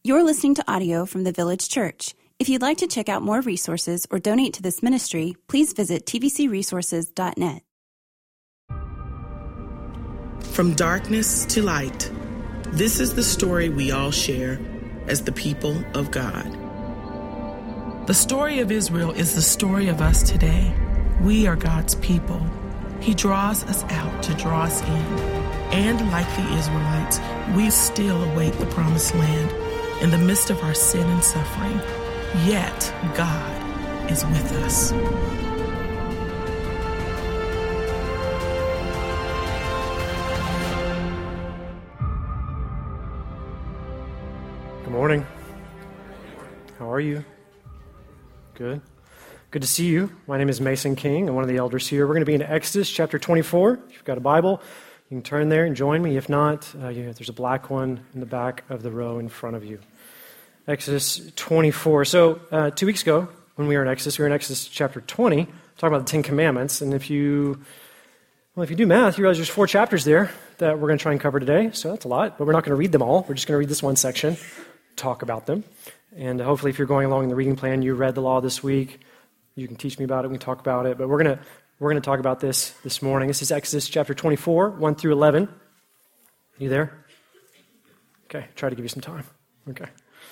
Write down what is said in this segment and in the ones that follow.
You're listening to audio from the Village Church. If you'd like to check out more resources or donate to this ministry, please visit tvcresources.net. From darkness to light, this is the story we all share as the people of God. The story of Israel is the story of us today. We are God's people. He draws us out to draw us in. And like the Israelites, we still await the promised land in the midst of our sin and suffering. Yet God is with us. Good morning. How are you? Good. Good to see you. My name is Mason King. I'm one of the elders here. We're going to be in Exodus chapter 24. If you've got a Bible, you can turn there and join me. If not, there's a black one in the back of the row in front of you. Exodus 24. So 2 weeks ago, when we were in Exodus chapter 20, talking about the Ten Commandments. And if you do math, you realize there's 4 chapters there that we're going to try and cover today. So that's a lot, but we're not going to read them all. We're just going to read this one section, talk about them. And hopefully if you're going along in the reading plan, you read the law this week. You can teach me about it, we can talk about it. But we're going to talk about this morning. This is Exodus chapter 24, 1 through 11. You there? Okay, try to give you some time. Okay.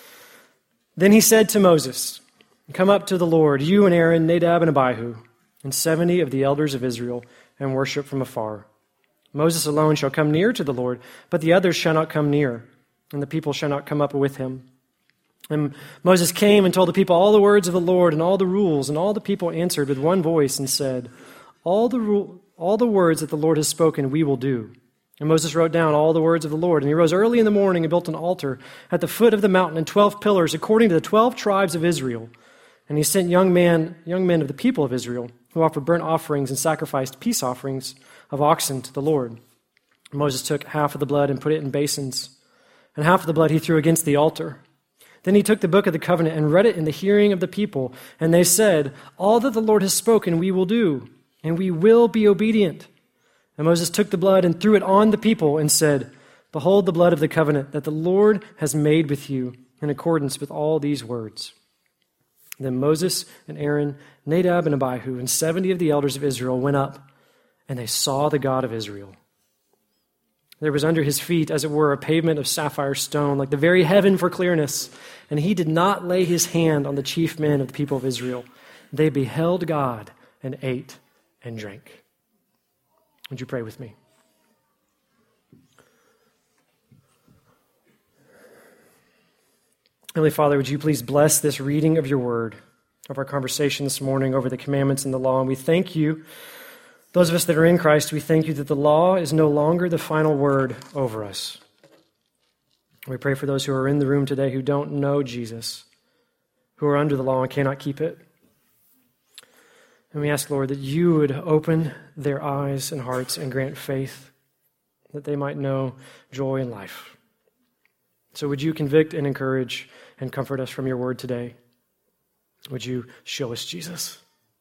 Then he said to Moses, "Come up to the Lord, you and Aaron, Nadab and Abihu, and 70 of the elders of Israel, and worship from afar. Moses alone shall come near to the Lord, but the others shall not come near, and the people shall not come up with him." And Moses came and told the people all the words of the Lord and all the rules, and all the people answered with one voice and said, all the words that the Lord has spoken we will do. And Moses wrote down all the words of the Lord, and he rose early in the morning and built an altar at the foot of the mountain and 12 pillars according to the 12 tribes of Israel. And he sent young men of the people of Israel who offered burnt offerings and sacrificed peace offerings of oxen to the Lord. Moses took half of the blood and put it in basins, and half of the blood he threw against the altar. Then he took the book of the covenant and read it in the hearing of the people, and they said, "All that the Lord has spoken we will do, and we will be obedient." And Moses took the blood and threw it on the people and said, "Behold the blood of the covenant that the Lord has made with you in accordance with all these words." Then Moses and Aaron, Nadab and Abihu, and 70 of the elders of Israel went up, and they saw the God of Israel. There was under his feet, as it were, a pavement of sapphire stone, like the very heaven for clearness. And he did not lay his hand on the chief men of the people of Israel. They beheld God and ate and drank. Would you pray with me? Heavenly Father, would you please bless this reading of your word, of our conversation this morning over the commandments and the law. And we thank you, those of us that are in Christ, we thank you that the law is no longer the final word over us. We pray for those who are in the room today who don't know Jesus, who are under the law and cannot keep it. And we ask, Lord, that you would open their eyes and hearts and grant faith, that they might know joy and life. So would you convict and encourage and comfort us from your word today? Would you show us Jesus?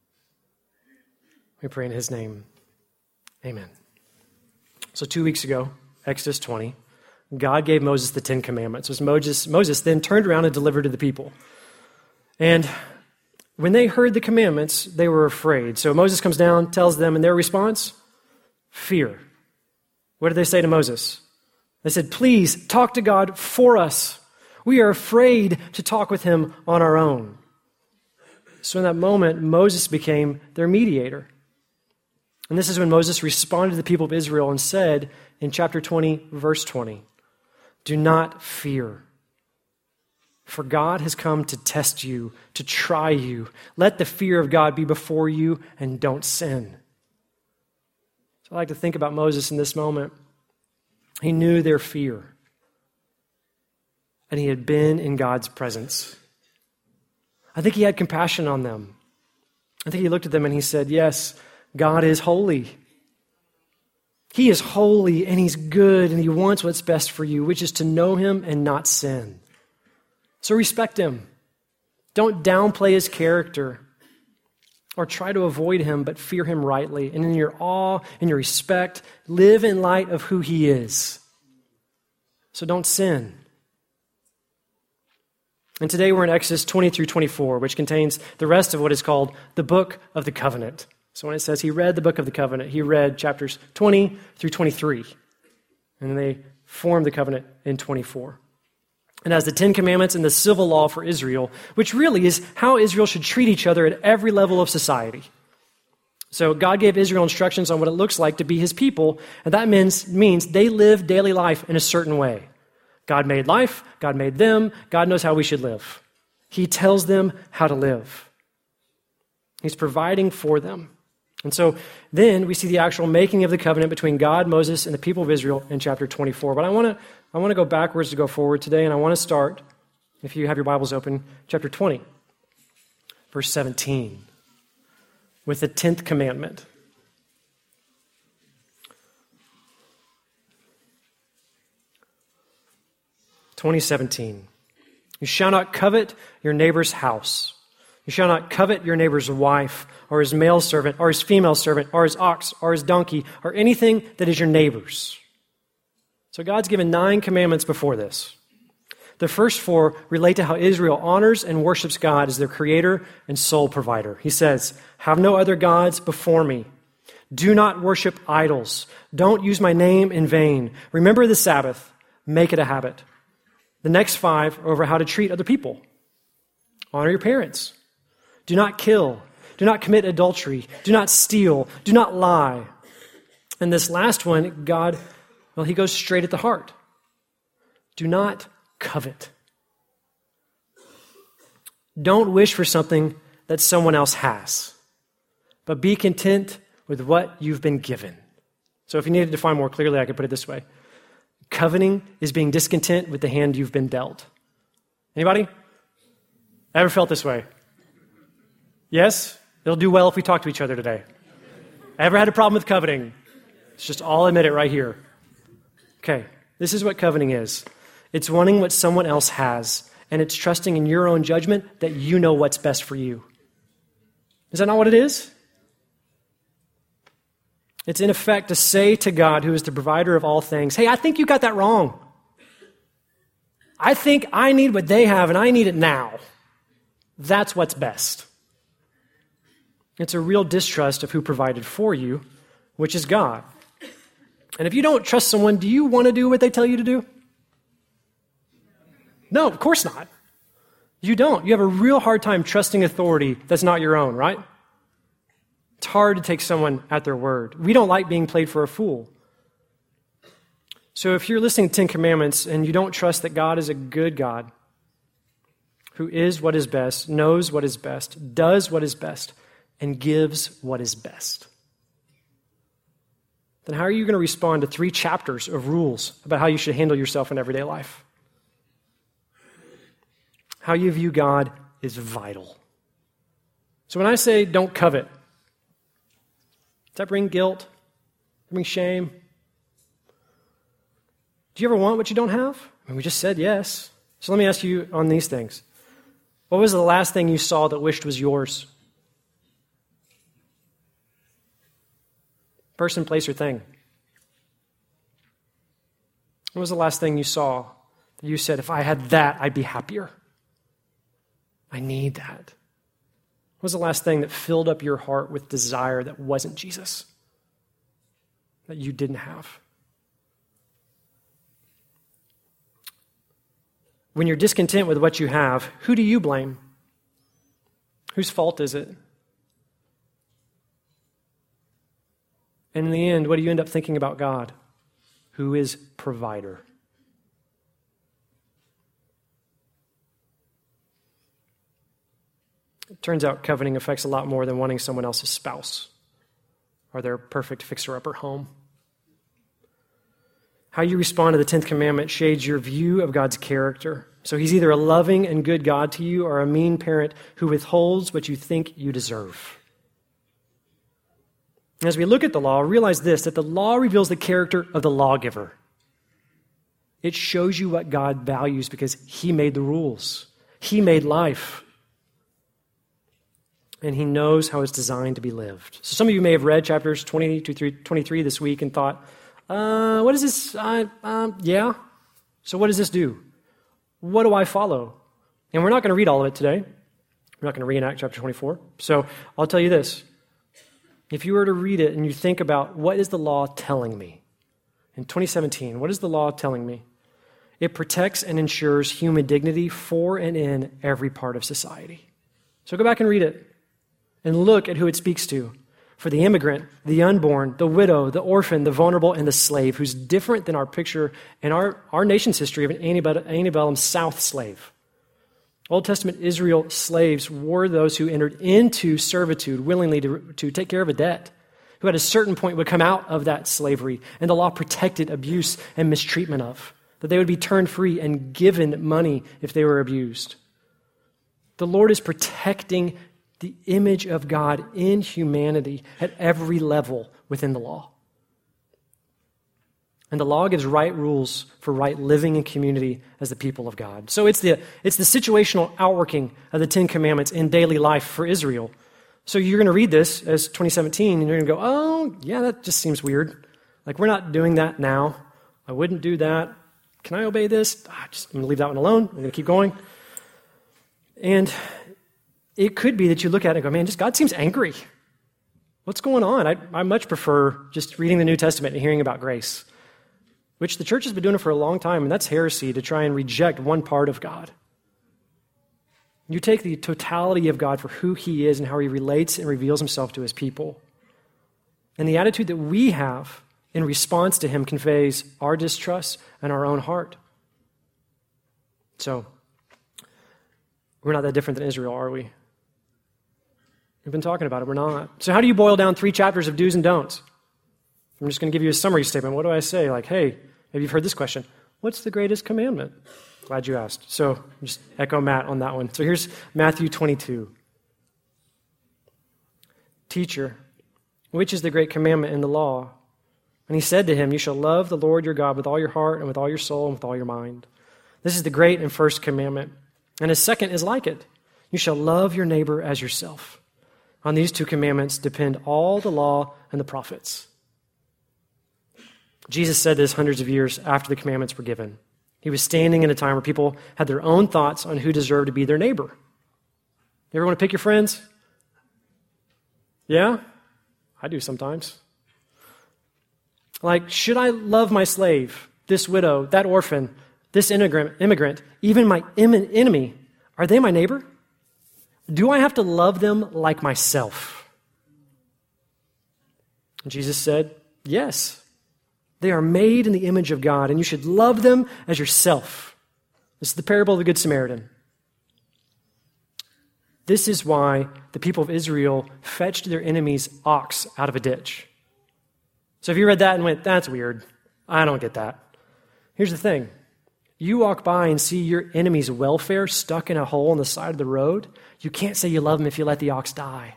We pray in his name. Amen. So 2 weeks ago, Exodus 20, God gave Moses the 10 Commandments. So Moses then turned around and delivered to the people. And when they heard the commandments, they were afraid. So Moses comes down, tells them, and their response? Fear. What did they say to Moses? They said, "Please talk to God for us. We are afraid to talk with him on our own." So in that moment, Moses became their mediator. And this is when Moses responded to the people of Israel and said in chapter 20, verse 20, "Do not fear. For God has come to test you, to try you. Let the fear of God be before you and don't sin." So I like to think about Moses in this moment. He knew their fear, and he had been in God's presence. I think he had compassion on them. I think he looked at them and he said, yes, God is holy. He is holy and he's good and he wants what's best for you, which is to know him and not sin. So respect him. Don't downplay his character or try to avoid him, but fear him rightly. And in your awe and your respect, live in light of who he is. So don't sin. And today we're in Exodus 20 through 24, which contains the rest of what is called the Book of the Covenant. So when it says he read the Book of the Covenant, he read chapters 20 through 23. And then they formed the covenant in 24. And as the Ten Commandments and the civil law for Israel, which really is how Israel should treat each other at every level of society. So God gave Israel instructions on what it looks like to be his people, and that means they live daily life in a certain way. God made life, God made them, God knows how we should live. He tells them how to live. He's providing for them. And so then we see the actual making of the covenant between God, Moses, and the people of Israel in chapter 24. But I want to go backwards to go forward today, and I want to start, if you have your Bibles open, chapter 20, verse 17, with the 10th commandment. (2017). You shall not covet your neighbor's house. You shall not covet your neighbor's wife, or his male servant, or his female servant, or his ox, or his donkey, or anything that is your neighbor's. So God's given 9 commandments before this. The first 4 relate to how Israel honors and worships God as their creator and sole provider. He says, have no other gods before me. Do not worship idols. Don't use my name in vain. Remember the Sabbath. Make it a habit. The next 5 are over how to treat other people. Honor your parents. Do not kill. Do not commit adultery. Do not steal. Do not lie. And this last one, God, he goes straight at the heart. Do not covet. Don't wish for something that someone else has, but be content with what you've been given. So if you need to define more clearly, I could put it this way. Coveting is being discontent with the hand you've been dealt. Anybody? Ever felt this way? Yes? It'll do well if we talk to each other today. Ever had a problem with coveting? It's just all admit it right here. Okay, this is what coveting is. It's wanting what someone else has, and it's trusting in your own judgment that you know what's best for you. Is that not what it is? It's in effect to say to God, who is the provider of all things, hey, I think you got that wrong. I think I need what they have, and I need it now. That's what's best. It's a real distrust of who provided for you, which is God. And if you don't trust someone, do you want to do what they tell you to do? No, of course not. You don't. You have a real hard time trusting authority that's not your own, right? It's hard to take someone at their word. We don't like being played for a fool. So if you're listening to 10 Commandments and you don't trust that God is a good God, who is what is best, knows what is best, does what is best, and gives what is best, then how are you going to respond to 3 chapters of rules about how you should handle yourself in everyday life? How you view God is vital. So when I say don't covet, does that bring guilt? Bring shame? Do you ever want what you don't have? I mean, we just said yes. So let me ask you on these things. What was the last thing you saw that wished was yours? Person, place, or thing. What was the last thing you saw that you said, if I had that, I'd be happier? I need that. What was the last thing that filled up your heart with desire that wasn't Jesus? That you didn't have? When you're discontent with what you have, who do you blame? Whose fault is it? And in the end, what do you end up thinking about God, who is provider? It turns out coveting affects a lot more than wanting someone else's spouse or their perfect fixer-upper home. How you respond to the 10th commandment shades your view of God's character. So he's either a loving and good God to you or a mean parent who withholds what you think you deserve. As we look at the law, realize this, that the law reveals the character of the lawgiver. It shows you what God values because he made the rules. He made life. And he knows how it's designed to be lived. So some of you may have read chapters 20 to 23 this week and thought, what is this? Yeah. So what does this do? What do I follow? And we're not going to read all of it today. We're not going to reenact chapter 24. So I'll tell you this. If you were to read it and you think about what is the law telling me? In 2017, what is the law telling me? It protects and ensures human dignity for and in every part of society. So go back and read it and look at who it speaks to. For the immigrant, the unborn, the widow, the orphan, the vulnerable, and the slave, who's different than our picture in our nation's history of an antebellum South slave. Old Testament Israel slaves were those who entered into servitude willingly to take care of a debt, who at a certain point would come out of that slavery, and the law protected abuse and mistreatment of, that they would be turned free and given money if they were abused. The Lord is protecting the image of God in humanity at every level within the law. And the law gives right rules for right living in community as the people of God. So it's the situational outworking of the Ten Commandments in daily life for Israel. So you're going to read this as 2017, and you're going to go, oh, yeah, that just seems weird. Like, we're not doing that now. I wouldn't do that. Can I obey this? I'm going to leave that one alone. I'm going to keep going. And it could be that you look at it and go, man, God seems angry. What's going on? I much prefer just reading the New Testament and hearing about grace, which the church has been doing it for a long time, and that's heresy to try and reject one part of God. You take the totality of God for who he is and how he relates and reveals himself to his people. And the attitude that we have in response to him conveys our distrust and our own heart. So, we're not that different than Israel, are we? We've been talking about it. We're not. So how do you boil down 3 chapters of do's and don'ts? I'm just going to give you a summary statement. What do I say? Like, hey, maybe you've heard this question. What's the greatest commandment? Glad you asked. So just echo Matt on that one. So here's Matthew 22. Teacher, which is the great commandment in the law? And he said to him, you shall love the Lord your God with all your heart and with all your soul and with all your mind. This is the great and first commandment. And his second is like it. You shall love your neighbor as yourself. On these 2 commandments depend all the law and the prophets. Jesus said this hundreds of years after the commandments were given. He was standing in a time where people had their own thoughts on who deserved to be their neighbor. You ever want to pick your friends? Yeah? I do sometimes. Like, should I love my slave, this widow, that orphan, this immigrant, even my enemy? Are they my neighbor? Do I have to love them like myself? And Jesus said, yes. They are made in the image of God, and you should love them as yourself. This is the parable of the Good Samaritan. This is why the people of Israel fetched their enemy's ox out of a ditch. So if you read that and went, that's weird, I don't get that. Here's the thing. You walk by and see your enemy's welfare stuck in a hole on the side of the road, you can't say you love him if you let the ox die.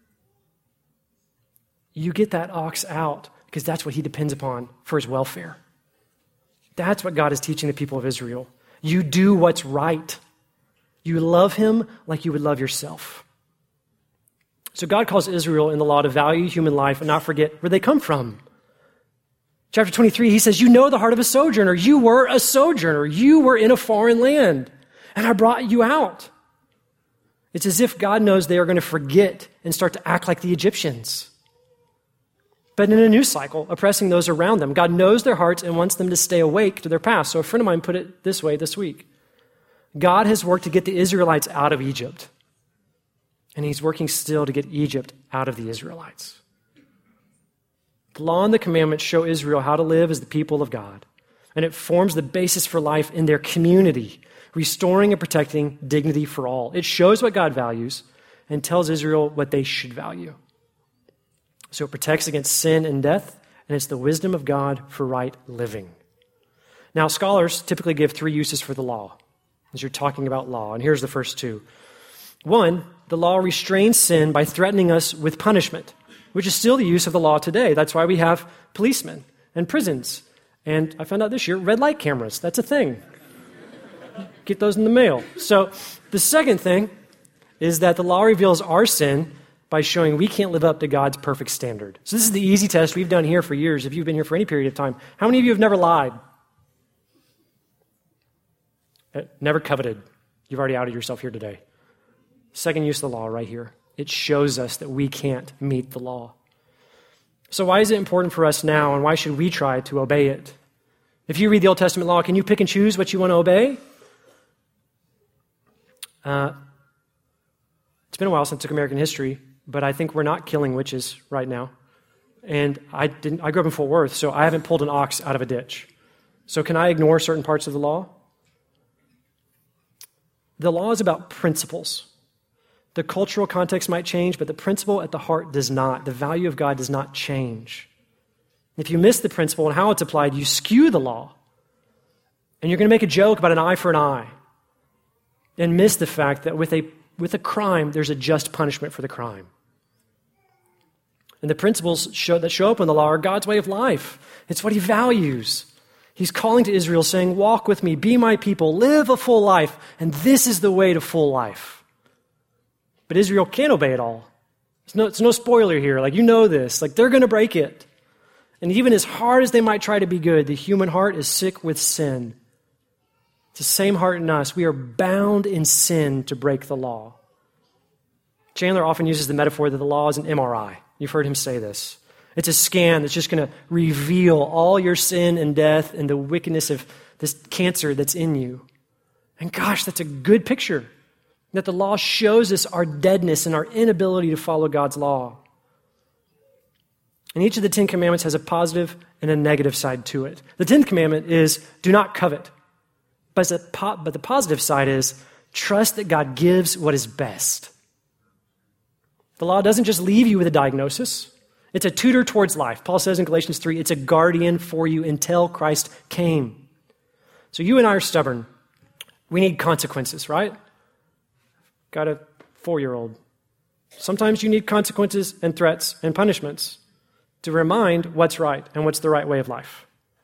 You get that ox out because that's what he depends upon for his welfare. That's what God is teaching the people of Israel. You do what's right. You love him like you would love yourself. So God calls Israel in the law to value human life and not forget where they come from. Chapter 23, he says, you know the heart of a sojourner. You were a sojourner. You were in a foreign land, and I brought you out. It's as if God knows they are going to forget and start to act like the Egyptians. But in a new cycle, oppressing those around them. God knows their hearts and wants them to stay awake to their past. So a friend of mine put it this way this week. God has worked to get the Israelites out of Egypt, and he's working still to get Egypt out of the Israelites. The law and the commandments show Israel how to live as the people of God, and it forms the basis for life in their community, restoring and protecting dignity for all. It shows what God values and tells Israel what they should value. So it protects against sin and death, and it's the wisdom of God for right living. Now, scholars typically give 3 uses for the law as you're talking about law, and here's the first 2. 1, the law restrains sin by threatening us with punishment, which is still the use of the law today. That's why we have policemen and prisons. And I found out this year, red light cameras. That's a thing. Get those in the mail. So the second thing is that the law reveals our sin by showing we can't live up to God's perfect standard. So this is the easy test we've done here for years, if you've been here for any period of time. How many of you have never lied? Never coveted? You've already outed yourself here today. Second use of the law right here. It shows us that we can't meet the law. So why is it important for us now, and why should we try to obey it? If you read the Old Testament law, can you pick and choose what you want to obey? It's been a while since I took American history, but I think we're not killing witches right now. And I grew up in Fort Worth, so I haven't pulled an ox out of a ditch. So can I ignore certain parts of the law? The law is about principles. The cultural context might change, but the principle at the heart does not. The value of God does not change. If you miss the principle and how it's applied, you skew the law. And you're going to make a joke about an eye for an eye and miss the fact that with a crime, there's a just punishment for the crime. And the principles that show up in the law are God's way of life. It's what he values. He's calling to Israel saying, walk with me, be my people, live a full life, and this is the way to full life. But Israel can't obey it all. It's no spoiler here. Like, you know this. Like, they're going to break it. And even as hard as they might try to be good, the human heart is sick with sin. It's the same heart in us. We are bound in sin to break the law. Chandler often uses the metaphor that the law is an MRI. You've heard him say this. It's a scan that's just going to reveal all your sin and death and the wickedness of this cancer that's in you. And gosh, that's a good picture. That the law shows us our deadness and our inability to follow God's law. And each of the 10 commandments has a positive and a negative side to it. The 10th commandment is, do not covet. But the positive side is, trust that God gives what is best. The law doesn't just leave you with a diagnosis. It's a tutor towards life. Paul says in Galatians 3, it's a guardian for you until Christ came. So you and I are stubborn. We need consequences, right? Got a 4-year-old. Sometimes you need consequences and threats and punishments to remind what's right and what's the right way of life.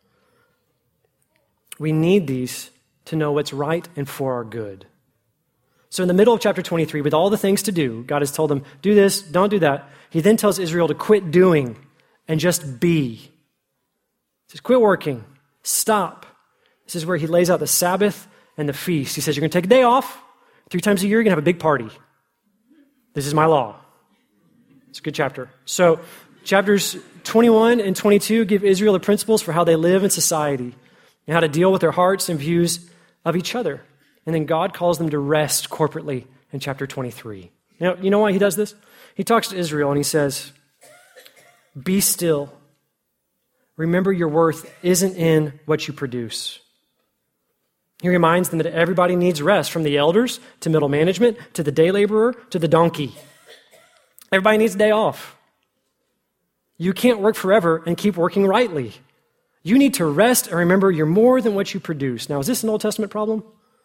We need these to know what's right and for our good. So in the middle of chapter 23, with all the things to do, God has told them, do this, don't do that. He then tells Israel to quit doing and just be. He says, quit working, stop. This is where he lays out the Sabbath and the feast. He says, you're going to take a day off. 3 times a year, you're going to have a big party. This is my law. It's a good chapter. So chapters 21 and 22 give Israel the principles for how they live in society and how to deal with their hearts and views of each other. And then God calls them to rest corporately in chapter 23. You know why he does this? He talks to Israel and he says, be still. Remember your worth isn't in what you produce. He reminds them that everybody needs rest, from the elders to middle management to the day laborer to the donkey. Everybody needs a day off. You can't work forever and keep working rightly. You need to rest and remember you're more than what you produce. Now, is this an Old Testament problem?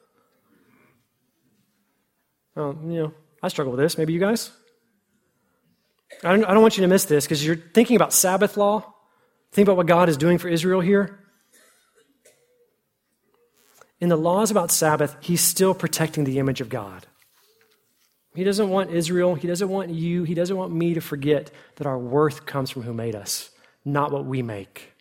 I struggle with this. Maybe you guys? I don't want you to miss this, because you're thinking about Sabbath law. Think about what God is doing for Israel here. In the laws about Sabbath, he's still protecting the image of God. He doesn't want Israel, he doesn't want you, he doesn't want me to forget that our worth comes from who made us, not what we make.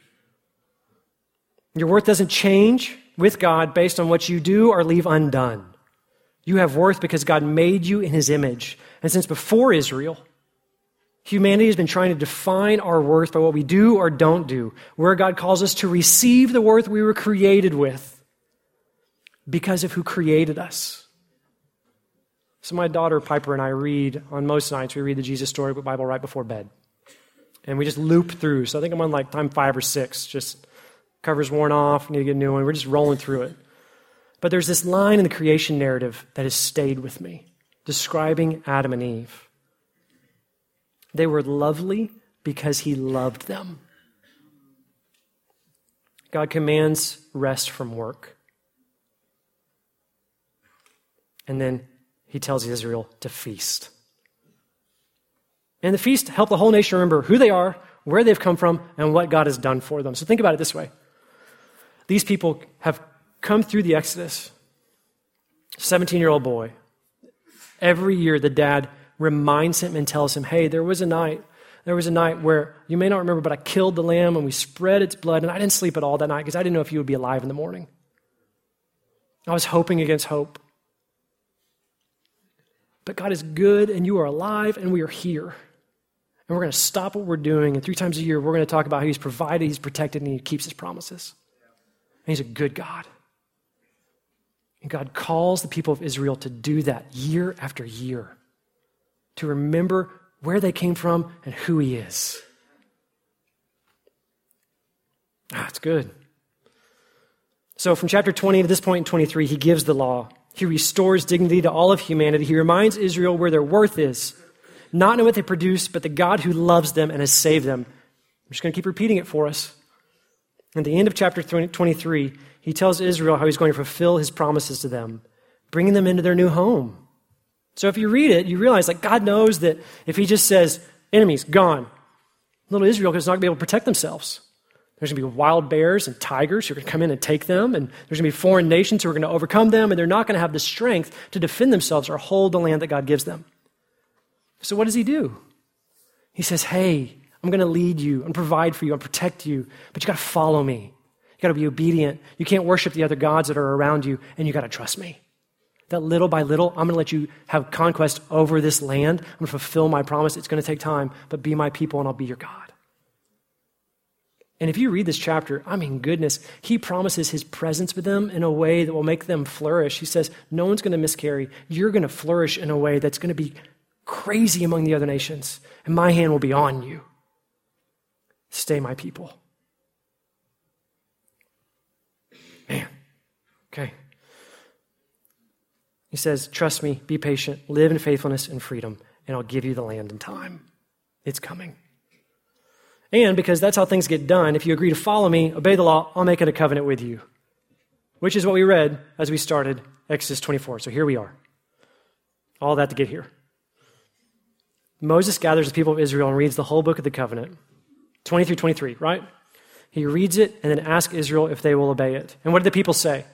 Your worth doesn't change with God based on what you do or leave undone. You have worth because God made you in his image. And since before Israel, humanity has been trying to define our worth by what we do or don't do, where God calls us to receive the worth we were created with because of who created us. So my daughter Piper and I read, on most nights, we read the Jesus Storybook Bible right before bed. And we just loop through. So I think I'm on like time 5 or 6, just cover's worn off, need to get a new one. We're just rolling through it. But there's this line in the creation narrative that has stayed with me, describing Adam and Eve. They were lovely because he loved them. God commands rest from work. And then he tells Israel to feast. And the feast helped the whole nation remember who they are, where they've come from, and what God has done for them. So think about it this way. These people have come through the Exodus. 17-year-old boy. Every year the dad reminds him and tells him, hey, there was a night where you may not remember, but I killed the lamb and we spread its blood, and I didn't sleep at all that night because I didn't know if you would be alive in the morning. I was hoping against hope. But God is good, and you are alive, and we are here. And we're going to stop what we're doing, and 3 times a year, we're going to talk about how he's provided, he's protected, and he keeps his promises. And he's a good God. And God calls the people of Israel to do that year after year, to remember where they came from and who he is. It's good. So from chapter 20 to this point in 23, he gives the law. He restores dignity to all of humanity. He reminds Israel where their worth is, not in what they produce, but the God who loves them and has saved them. I'm just going to keep repeating it for us. At the end of chapter 23, he tells Israel how he's going to fulfill his promises to them, bringing them into their new home. So if you read it, you realize that God knows that if he just says, enemies, gone, little Israel is not going to be able to protect themselves. There's going to be wild bears and tigers who are going to come in and take them, and there's going to be foreign nations who are going to overcome them, and they're not going to have the strength to defend themselves or hold the land that God gives them. So what does he do? He says, hey, I'm going to lead you and provide for you and protect you, but you got to follow me. You got to be obedient. You can't worship the other gods that are around you, and you got to trust me. That little by little, I'm going to let you have conquest over this land. I'm going to fulfill my promise. It's going to take time, but be my people, and I'll be your God. And if you read this chapter, goodness, he promises his presence with them in a way that will make them flourish. He says, no one's going to miscarry. You're going to flourish in a way that's going to be crazy among the other nations, and my hand will be on you. Stay my people. Man, okay. He says, trust me, be patient, live in faithfulness and freedom, and I'll give you the land in time. It's coming. And because that's how things get done, if you agree to follow me, obey the law, I'll make it a covenant with you. Which is what we read as we started Exodus 24. So here we are. All that to get here. Moses gathers the people of Israel and reads the whole book of the covenant. 20 through 23, right? He reads it and then asks Israel if they will obey it. And what did the people say?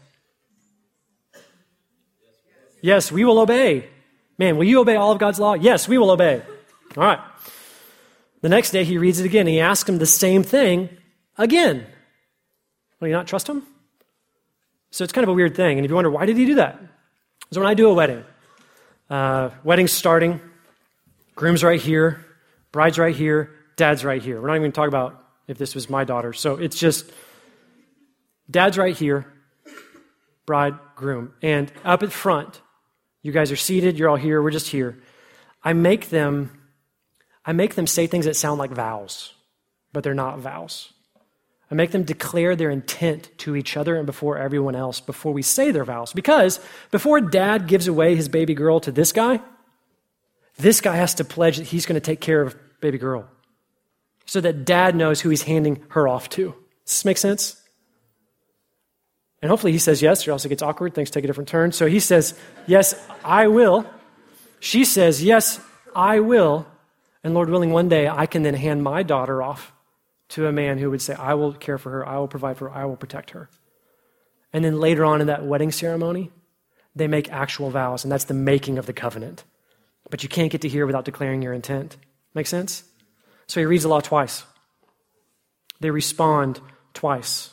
Yes, we will obey. Man, will you obey all of God's law? Yes, we will obey. All right. The next day, he reads it again, and he asks him the same thing again. Will you not trust him? So it's kind of a weird thing. And if you wonder, why did he do that? So when I do a wedding, wedding's starting, groom's right here, bride's right here, dad's right here. We're not even going to talk about if this was my daughter. So it's just dad's right here, bride, groom. And up at front, you guys are seated, you're all here, we're just here. I make them say things that sound like vows, but they're not vows. I make them declare their intent to each other and before everyone else before we say their vows. Because before dad gives away his baby girl to this guy has to pledge that he's going to take care of baby girl so that dad knows who he's handing her off to. Does this make sense? And hopefully he says yes, or else it gets awkward. Things take a different turn. So he says, yes, I will. She says, yes, I will. And Lord willing, one day I can then hand my daughter off to a man who would say, I will care for her, I will provide for her, I will protect her. And then later on in that wedding ceremony, they make actual vows, and that's the making of the covenant. But you can't get to here without declaring your intent. Make sense? So he reads the law twice. They respond twice.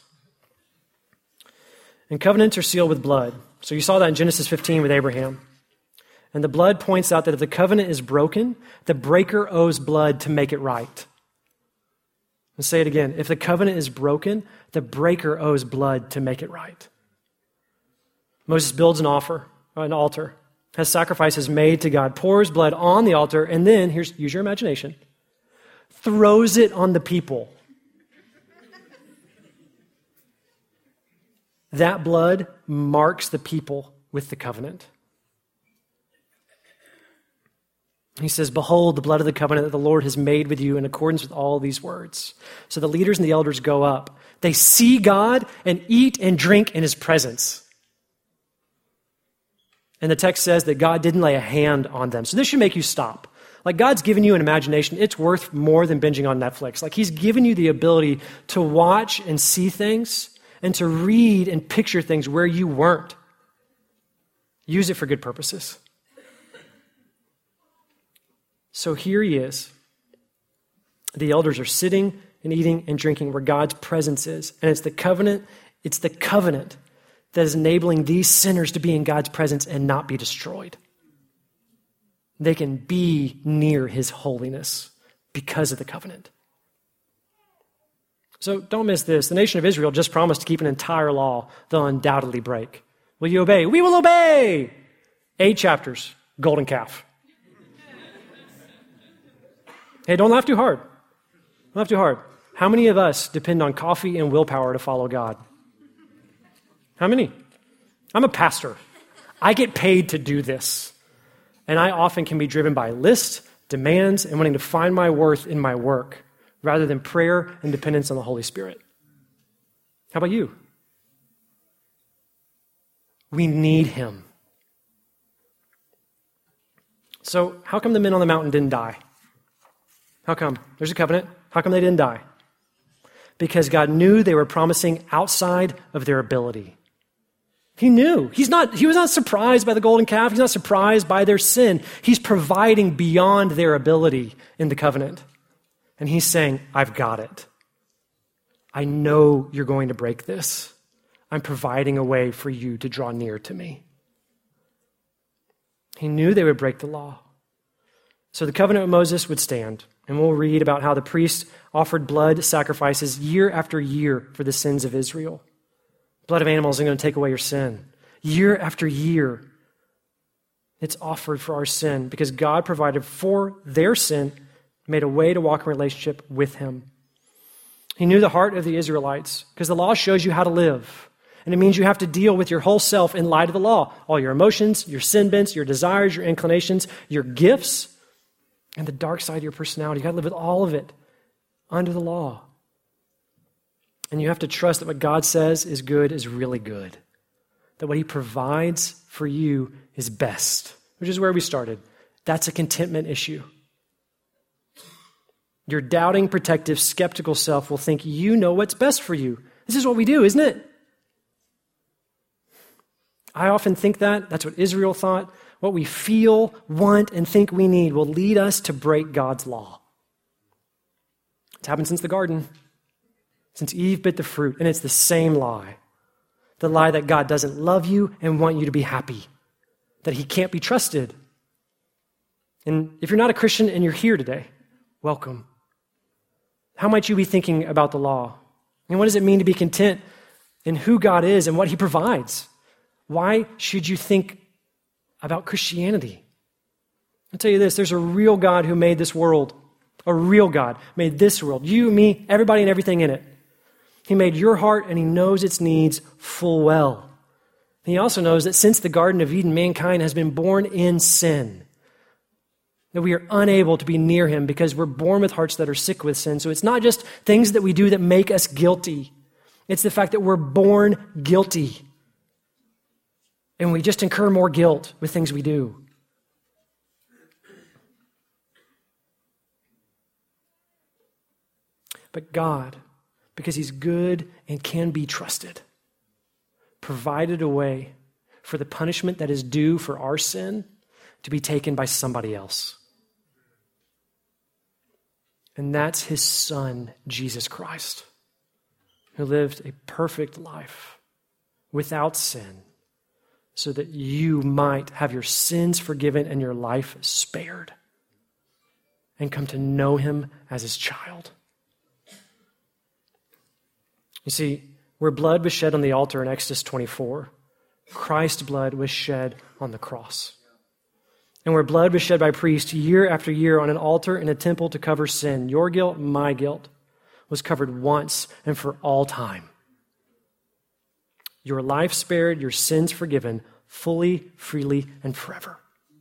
And covenants are sealed with blood. So you saw that in Genesis 15 with Abraham. And the blood points out that if the covenant is broken, the breaker owes blood to make it right. Let's say it again. If the covenant is broken, the breaker owes blood to make it right. Moses builds an altar, has sacrifices made to God, pours blood on the altar, and then, use your imagination, throws it on the people. That blood marks the people with the covenant. He says, behold the blood of the covenant that the Lord has made with you in accordance with all these words. So the leaders and the elders go up. They see God and eat and drink in his presence. And the text says that God didn't lay a hand on them. So this should make you stop. Like God's given you an imagination. It's worth more than binging on Netflix. Like he's given you the ability to watch and see things and to read and picture things where you weren't. Use it for good purposes. So here he is. The elders are sitting and eating and drinking where God's presence is. And it's the covenant that is enabling these sinners to be in God's presence and not be destroyed. They can be near his holiness because of the covenant. So don't miss this. The nation of Israel just promised to keep an entire law they'll undoubtedly break. Will you obey? We will obey! 8 chapters, golden calf. Hey, don't laugh too hard. Don't laugh too hard. How many of us depend on coffee and willpower to follow God? How many? I'm a pastor. I get paid to do this. And I often can be driven by lists, demands, and wanting to find my worth in my work rather than prayer and dependence on the Holy Spirit. How about you? We need him. So how come the men on the mountain didn't die? How come? There's a covenant. How come they didn't die? Because God knew they were promising outside of their ability. He knew. He was not surprised by the golden calf. He's not surprised by their sin. He's providing beyond their ability in the covenant. And he's saying, I've got it. I know you're going to break this. I'm providing a way for you to draw near to me. He knew they would break the law. So the covenant with Moses would stand. And we'll read about how the priests offered blood sacrifices year after year for the sins of Israel. Blood of animals isn't going to take away your sin. Year after year, it's offered for our sin because God provided for their sin, made a way to walk in relationship with him. He knew the heart of the Israelites because the law shows you how to live. And it means you have to deal with your whole self in light of the law. All your emotions, your sin bents, your desires, your inclinations, your gifts, and the dark side of your personality. You've got to live with all of it under the law. And you have to trust that what God says is good is really good. That what he provides for you is best, which is where we started. That's a contentment issue. Your doubting, protective, skeptical self will think you know what's best for you. This is what we do, isn't it? I often think that. That's what Israel thought. What we feel, want, and think we need will lead us to break God's law. It's happened since the garden. Since Eve bit the fruit, and it's the same lie. The lie that God doesn't love you and want you to be happy. That he can't be trusted. And if you're not a Christian and you're here today, welcome. How might you be thinking about the law? And what does it mean to be content in who God is and what he provides? Why should you think about Christianity? I'll tell you this, there's a real God who made this world. A real God made this world. You, me, everybody and everything in it. He made your heart and he knows its needs full well. He also knows that since the Garden of Eden, mankind has been born in sin. That we are unable to be near him because we're born with hearts that are sick with sin. So it's not just things that we do that make us guilty. It's the fact that we're born guilty. And we just incur more guilt with things we do. But God, because he's good and can be trusted, provided a way for the punishment that is due for our sin to be taken by somebody else. And that's his son, Jesus Christ, who lived a perfect life without sin so that you might have your sins forgiven and your life spared and come to know him as his child. You see, where blood was shed on the altar in Exodus 24, Christ's blood was shed on the cross. And where blood was shed by priests year after year on an altar in a temple to cover sin, your guilt, my guilt, was covered once and for all time. Your life spared, your sins forgiven, fully, freely, and forever.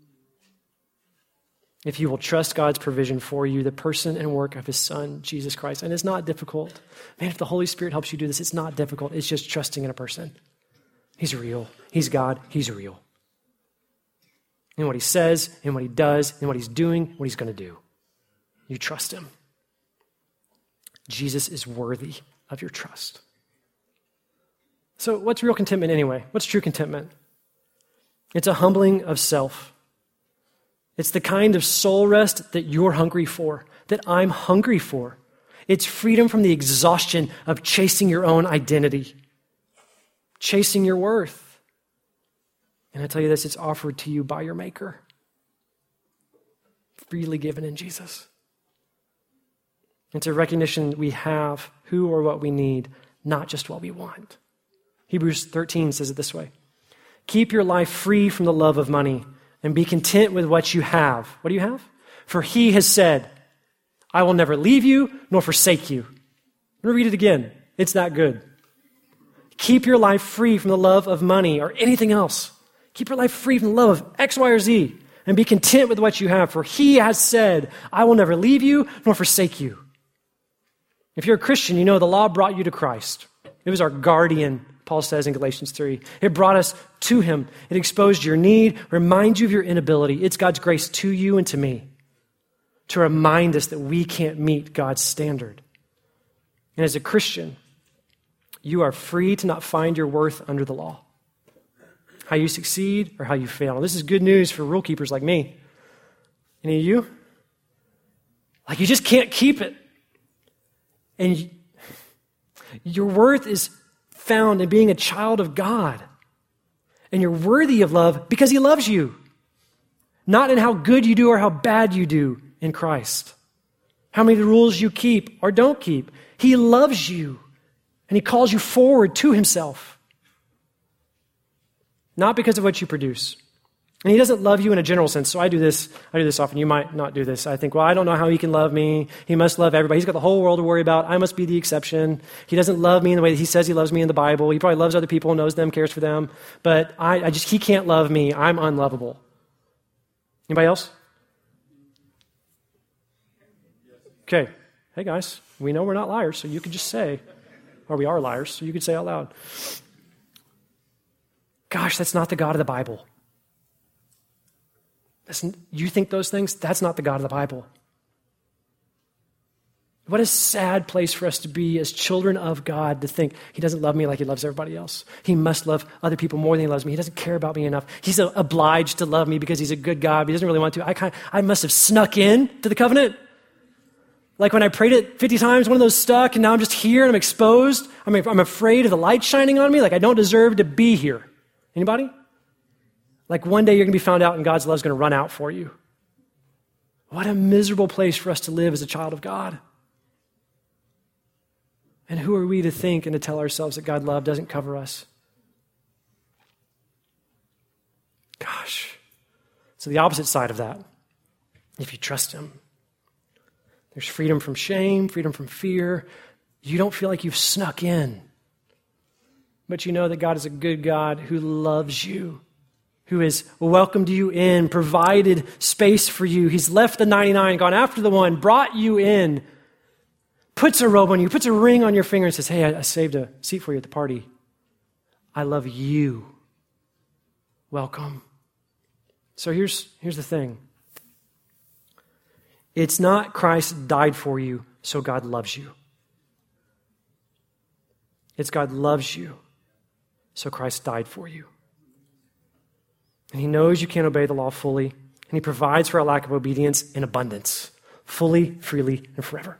If you will trust God's provision for you, the person and work of his son, Jesus Christ. And it's not difficult. Man, if the Holy Spirit helps you do this, it's not difficult. It's just trusting in a person. He's real. He's God. He's real. In what he says, in what he does, in what he's doing, what he's going to do. You trust him. Jesus is worthy of your trust. So what's real contentment anyway? What's true contentment? It's a humbling of self. It's the kind of soul rest that you're hungry for, that I'm hungry for. It's freedom from the exhaustion of chasing your own identity, chasing your worth. And I tell you this, it's offered to you by your Maker. freely given in Jesus. It's a recognition that we have who or what we need, not just what we want. Hebrews 13 says it this way. Keep your life free from the love of money and be content with what you have. What do you have? For he has said, I will never leave you nor forsake you. I'm going to read it again. It's that good. Keep your life free from the love of money or anything else. Keep your life free from the love of X, Y, or Z and be content with what you have. For he has said, I will never leave you nor forsake you. If you're a Christian, you know the law brought you to Christ. It was our guardian, Paul says in Galatians 3. It brought us to him. It exposed your need, reminds you of your inability. It's God's grace to you and to me to remind us that we can't meet God's standard. And as a Christian, you are free to not find your worth under the law. How you succeed or how you fail. This is good news for rule keepers like me. Any of you? Like you just can't keep it. And your worth is found in being a child of God. And you're worthy of love because he loves you. Not in how good you do or how bad you do in Christ. How many rules you keep or don't keep. He loves you. And he calls you forward to himself. Not because of what you produce. And he doesn't love you in a general sense. So I do this often. You might not do this. I think, well, I don't know how he can love me. He must love everybody. He's got the whole world to worry about. I must be the exception. He doesn't love me in the way that he says he loves me in the Bible. He probably loves other people, knows them, cares for them. But he can't love me. I'm unlovable. Anybody else? Okay. Hey, guys. We know we're not liars, so you can just say, or we are liars, so you can say out loud, gosh, that's not the God of the Bible. You think those things? That's not the God of the Bible. What a sad place for us to be as children of God to think he doesn't love me like he loves everybody else. He must love other people more than he loves me. He doesn't care about me enough. He's obliged to love me because he's a good God, but he doesn't really want to. I must have snuck in to the covenant. Like when I prayed it 50 times, one of those stuck, and now I'm just here and I'm exposed. I'm afraid of the light shining on me, like I don't deserve to be here. Anybody? Like one day you're going to be found out and God's love is going to run out for you. What a miserable place for us to live as a child of God. And who are we to think and to tell ourselves that God's love doesn't cover us? Gosh. So the opposite side of that, if you trust him, there's freedom from shame, freedom from fear. You don't feel like you've snuck in. But you know that God is a good God who loves you, who has welcomed you in, provided space for you. He's left the 99, gone after the one, brought you in, puts a robe on you, puts a ring on your finger and says, hey, I saved a seat for you at the party. I love you. Welcome. So here's the thing. It's not Christ died for you, so God loves you. It's God loves you, so Christ died for you. And he knows you can't obey the law fully, and he provides for a lack of obedience in abundance, fully, freely, and forever.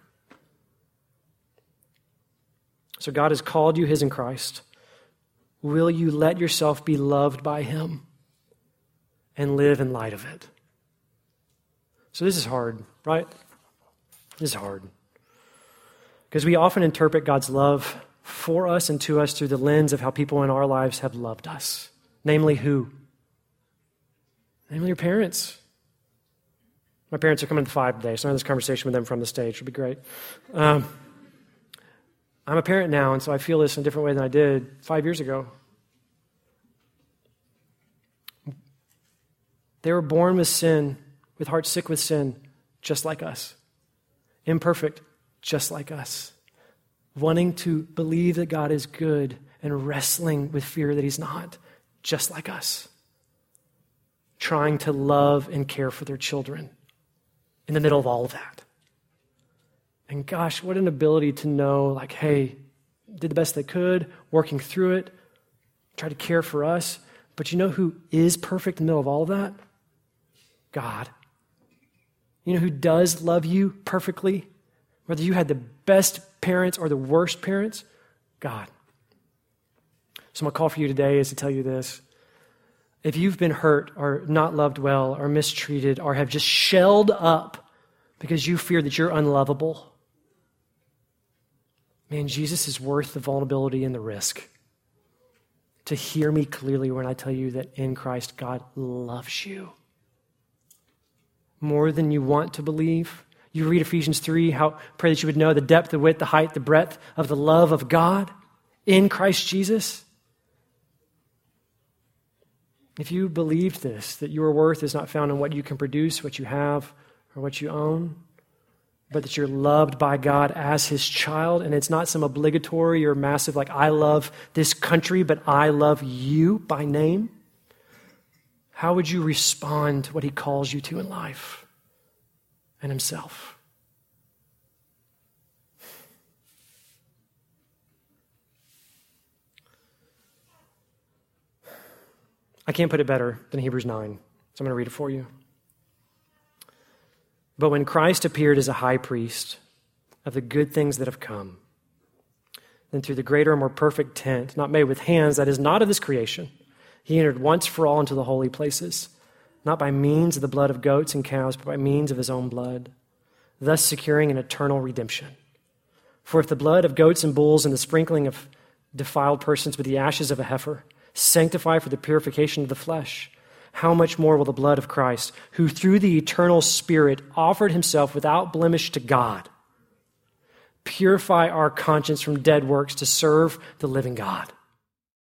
So God has called you his in Christ. Will you let yourself be loved by him and live in light of it? So this is hard, right? This is hard. Because we often interpret God's love for us and to us through the lens of how people in our lives have loved us. Namely who? Namely your parents. My parents are coming to 5 today, so I have this conversation with them from the stage. It'll be great. I'm a parent now, and so I feel this in a different way than I did 5 years ago. They were born with sin, with hearts sick with sin, just like us. Imperfect, just like us. Wanting to believe that God is good and wrestling with fear that he's not, just like us. Trying to love and care for their children in the middle of all of that. And gosh, what an ability to know, like, hey, did the best they could, working through it, tried to care for us. But you know who is perfect in the middle of all of that? God. You know who does love you perfectly? Whether you had the best parents or the worst parents? God. So my call for you today is to tell you this. If you've been hurt or not loved well or mistreated or have just shelled up because you fear that you're unlovable, man, Jesus is worth the vulnerability and the risk. To hear me clearly when I tell you that in Christ, God loves you more than you want to believe. You read Ephesians 3, pray that you would know the depth, the width, the height, the breadth of the love of God in Christ Jesus. If you believed this, that your worth is not found in what you can produce, what you have, or what you own, but that you're loved by God as his child, and it's not some obligatory or massive, like, I love this country, but I love you by name, how would you respond to what he calls you to in life and himself? I can't put it better than Hebrews 9, so I'm going to read it for you. But when Christ appeared as a high priest of the good things that have come, then through the greater and more perfect tent, not made with hands, that is not of this creation, he entered once for all into the holy places, not by means of the blood of goats and cows, but by means of his own blood, thus securing an eternal redemption. For if the blood of goats and bulls and the sprinkling of defiled persons with the ashes of a heifer sanctify for the purification of the flesh, how much more will the blood of Christ, who through the eternal Spirit offered himself without blemish to God, purify our conscience from dead works to serve the living God?